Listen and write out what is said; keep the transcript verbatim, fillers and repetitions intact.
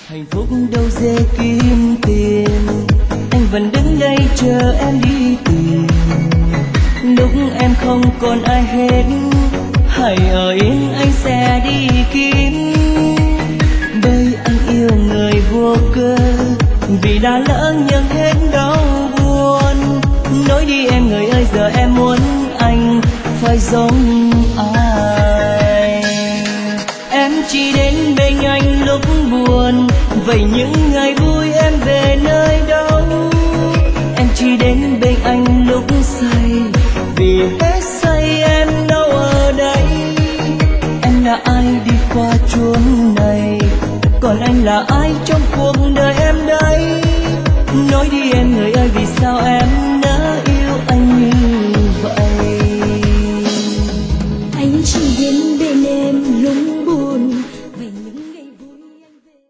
Hạnh phúc đâu dễ kiếm tiền, anh vẫn đứng đây chờ em đi tìm. Lúc em không còn ai hết, hãy ở yên anh sẽ đi kiếm. Bởi anh yêu người vô cớ, vì đã lỡ nhường hết đau buồn. Nói đi em người ơi, giờ em muốn anh phải giống ai. Em chỉ đến bên anh lúc buồn, vậy những ngày vui em về nơi đâu? Em chỉ đến bên anh lúc say, vì hết say em đâu ở đây. Em là ai đi qua chốn này, còn anh là ai trong cuộc đời em đây? Nói đi em người ơi, vì sao em